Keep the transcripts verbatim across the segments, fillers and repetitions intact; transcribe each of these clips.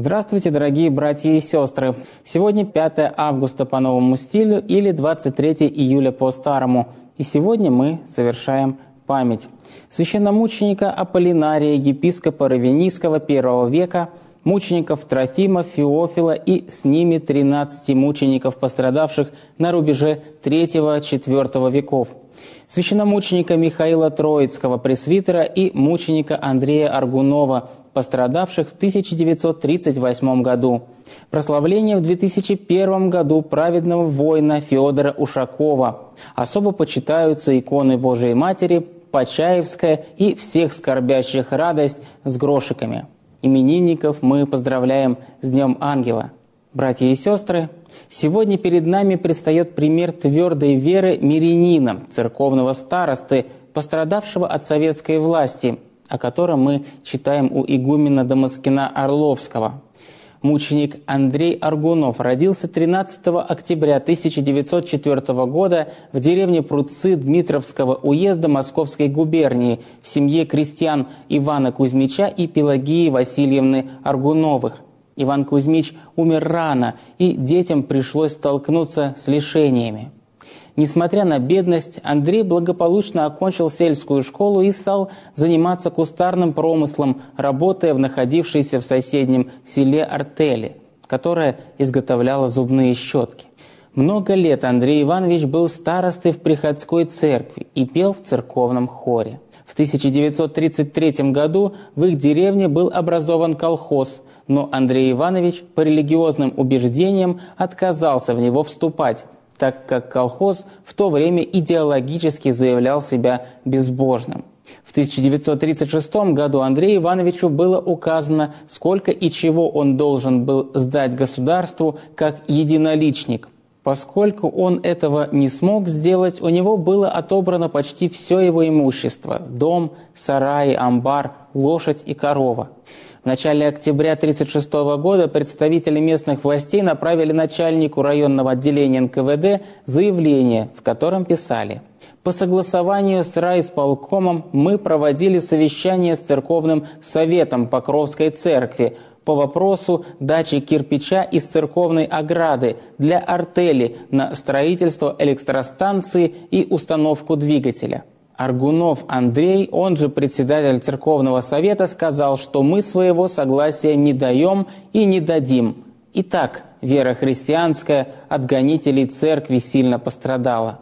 Здравствуйте, дорогие братья и сестры! Сегодня пятое августа по новому стилю или двадцать третье июля по старому. И сегодня мы совершаем память священномученика Аполлинария, епископа Равенийского первого века, мучеников Трофима, Феофила и с ними тринадцати мучеников, пострадавших на рубеже третьего-четвёртого веков, священномученика Михаила Троицкого, пресвитера, и мученика Андрея Аргунова, пострадавших в тысяча девятьсот тридцать восьмом году. Прославление в две тысячи первом году праведного воина Феодора Ушакова. Особо почитаются иконы Божией Матери, Почаевская и всех скорбящих радость с грошиками. Именинников мы поздравляем с Днем Ангела. Братья и сестры, сегодня перед нами предстает пример твердой веры мирянина, церковного старосты, пострадавшего от советской власти, о котором мы читаем у игумена Дамаскина Орловского. Мученик Андрей Аргунов родился тринадцатого октября тысяча девятьсот четвёртого года в деревне Пруцы Дмитровского уезда Московской губернии в семье крестьян Ивана Кузьмича и Пелагии Васильевны Аргуновых. Иван Кузьмич умер рано, и детям пришлось столкнуться с лишениями. Несмотря на бедность, Андрей благополучно окончил сельскую школу и стал заниматься кустарным промыслом, работая в находившейся в соседнем селе артели, которая изготовляла зубные щетки. Много лет Андрей Иванович был старостой в приходской церкви и пел в церковном хоре. В тысяча девятьсот тридцать третьем году в их деревне был образован колхоз, но Андрей Иванович по религиозным убеждениям отказался в него вступать, так как колхоз в то время идеологически заявлял себя безбожным. В тысяча девятьсот тридцать шестом году Андрею Ивановичу было указано, сколько и чего он должен был сдать государству как единоличник. Поскольку он этого не смог сделать, у него было отобрано почти все его имущество – дом, сараи, амбар, лошадь и корова. В начале октября тысяча девятьсот тридцать шестого года представители местных властей направили начальнику районного отделения эн ка вэ дэ заявление, в котором писали: «По согласованию с райисполкомом мы проводили совещание с церковным советом Покровской церкви по вопросу дачи кирпича из церковной ограды для артели на строительство электростанции и установку двигателя. Аргунов Андрей, он же председатель церковного совета, сказал, что мы своего согласия не даем и не дадим. Итак, вера христианская от гонителей церкви сильно пострадала».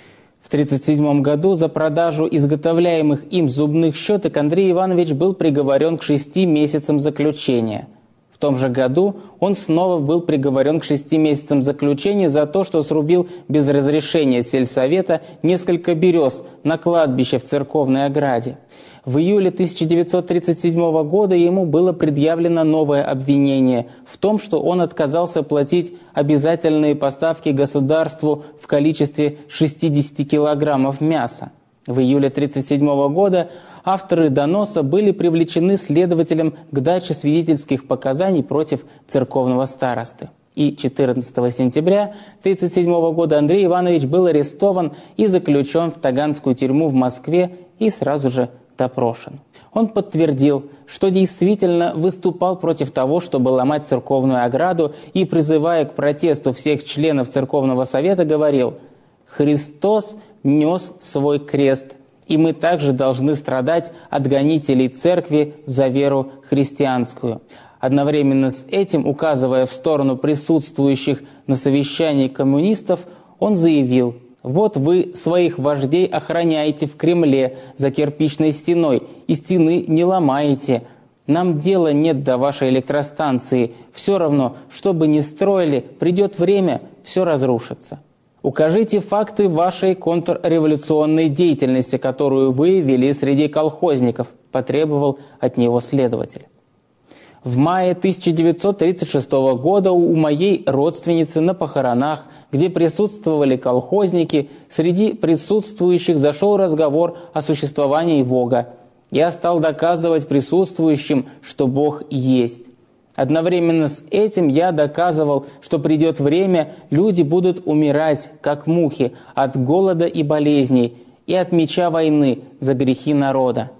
В тысяча девятьсот тридцать седьмом году за продажу изготовляемых им зубных щеток Андрей Иванович был приговорен к шести месяцам заключения. В том же году он снова был приговорен к шести месяцам заключения за то, что срубил без разрешения сельсовета несколько берез на кладбище в церковной ограде. В июле тысяча девятьсот тридцать седьмого года ему было предъявлено новое обвинение в том, что он отказался платить обязательные поставки государству в количестве шестидесяти килограммов мяса. В июле тысяча девятьсот тридцать седьмого года авторы доноса были привлечены следователем к даче свидетельских показаний против церковного старосты. И четырнадцатого сентября тысяча девятьсот тридцать седьмого года Андрей Иванович был арестован и заключен в Таганскую тюрьму в Москве и сразу же допрошен. Он подтвердил, что действительно выступал против того, чтобы ломать церковную ограду, и, призывая к протесту всех членов церковного совета, говорил: «Христос нес свой крест, и мы также должны страдать от гонителей церкви за веру христианскую». Одновременно с этим, указывая в сторону присутствующих на совещании коммунистов, он заявил: «Вот вы своих вождей охраняете в Кремле за кирпичной стеной, и стены не ломаете. Нам дела нет до вашей электростанции. Все равно, что бы ни строили, придет время, все разрушится. Укажите факты вашей контрреволюционной деятельности, которую вы вели среди колхозников», потребовал от него следователь. В мае тысяча девятьсот тридцать шестого года у моей родственницы на похоронах, где присутствовали колхозники, среди присутствующих зашел разговор о существовании Бога. Я стал доказывать присутствующим, что Бог есть. Одновременно с этим я доказывал, что придет время, люди будут умирать, как мухи, от голода и болезней, и от меча войны за грехи народа.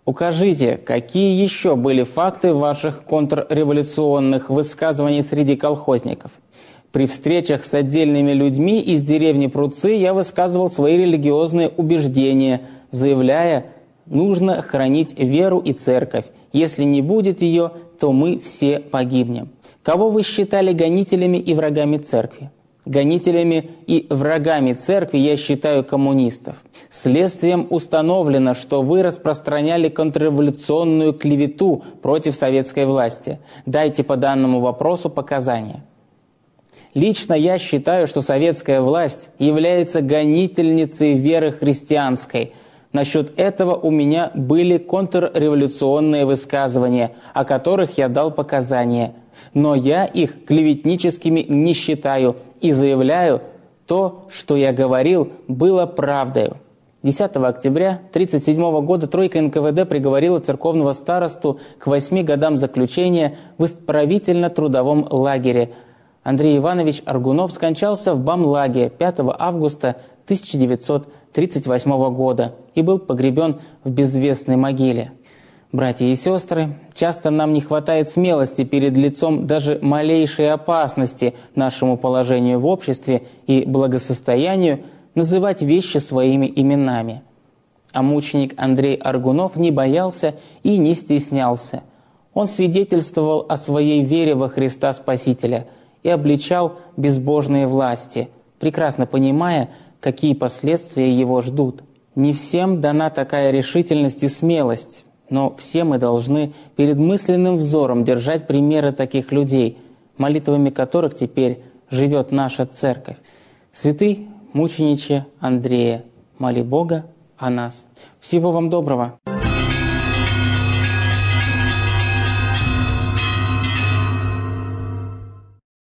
Укажите, какие еще были факты ваших контрреволюционных высказываний среди колхозников? При встречах с отдельными людьми из деревни Пруцы я высказывал свои религиозные убеждения, заявляя, нужно хранить веру и церковь. Если не будет ее, то мы все погибнем. Кого вы считали гонителями и врагами церкви? Гонителями и врагами церкви я считаю коммунистов. Следствием установлено, что вы распространяли контрреволюционную клевету против советской власти. Дайте по данному вопросу показания. Лично я считаю, что советская власть является гонительницей веры христианской. Насчет этого у меня были контрреволюционные высказывания, о которых я дал показания. Но я их клеветническими не считаю и заявляю, то, что я говорил, было правдой. десятого октября тысяча девятьсот тридцать седьмого года тройка эн ка вэ дэ приговорила церковного старосту к восьми годам заключения в исправительно-трудовом лагере. Андрей Иванович Аргунов скончался в Бамлаге пятого августа тысяча девятьсот тридцать восьмого года и был погребен в безвестной могиле. Братья и сестры, часто нам не хватает смелости перед лицом даже малейшей опасности нашему положению в обществе и благосостоянию называть вещи своими именами. А мученик Андрей Аргунов не боялся и не стеснялся. Он свидетельствовал о своей вере во Христа Спасителя и обличал безбожные власти, прекрасно понимая, какие последствия его ждут. Не всем дана такая решительность и смелость, но все мы должны перед мысленным взором держать примеры таких людей, молитвами которых теперь живет наша церковь. Святый мучениче Андрея, моли Бога о нас. Всего вам доброго!